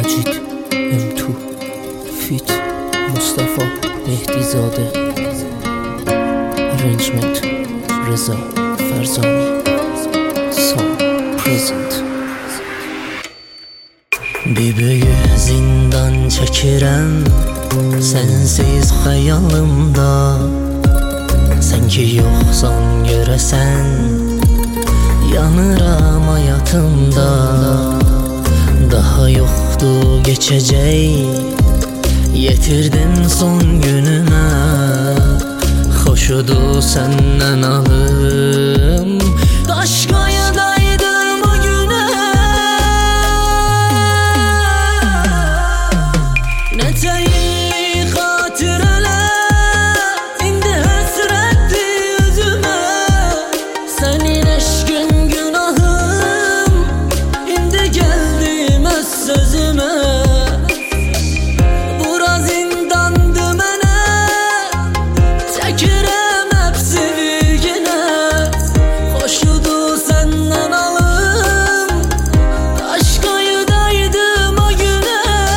Macid M2 Fit Mustafa Mehdizadə Arrangement Reza Ferzani Song Present. Bir böyük zindan çəkirəm sənsiz xəyalımda. Sən ki yoxsan görəsən yanıram həyatımda. Daha yoxdur geçəcək, yetirdin son günümə. Xoşudur səndən alım, Qaşqayıdaydım o günə. Necə illik xatirələr, indi həsrətdir özümə. Sənin eşqin günahım, indi gəldim öz sözümə. Bura zindandı mənə, çəkirəm həbsi virginə. Xoşudur səndən alım, Qaşqayıdaydım o günə.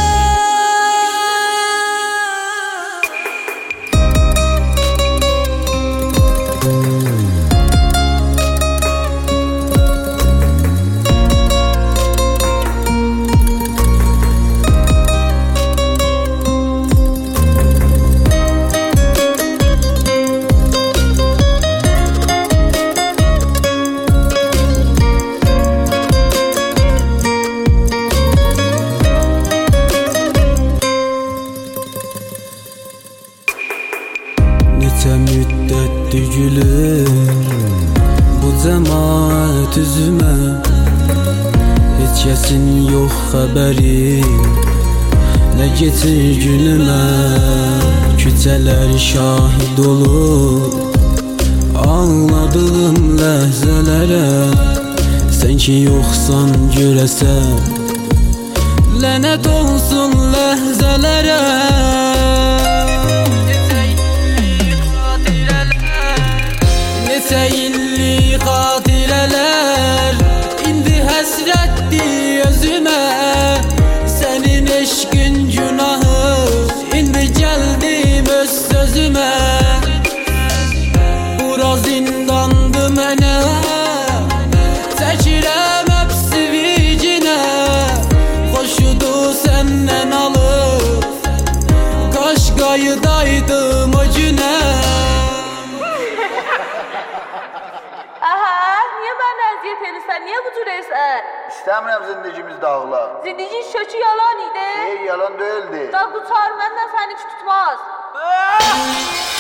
Neçə müddətdir gülür bu cəmaət üzümə. Heç kəsin yox xəbəri nə keçir günümə. Küçələr şahid olur ağladığım ləhzələrə. Sən ki yoxsan görəsən lənət olsun ləhzələrə. Neçə illik xatirələr, indi həsrətdir özümə. Sənin eşqin günahı, indi gəldim öz sözümə. Bura zindandı mənə, çəkirəm həbsi virginə. Xoşudur səndən alıb, Qaşqayıdaydım o günə. Aha, niye benden eziyet edirsən? Niye bu cür esən? İstəmirəm zindagimiz dağıla. Zindigin şökü yalan idi. Yalan değildi. Da qutar məndən səni tutmaz.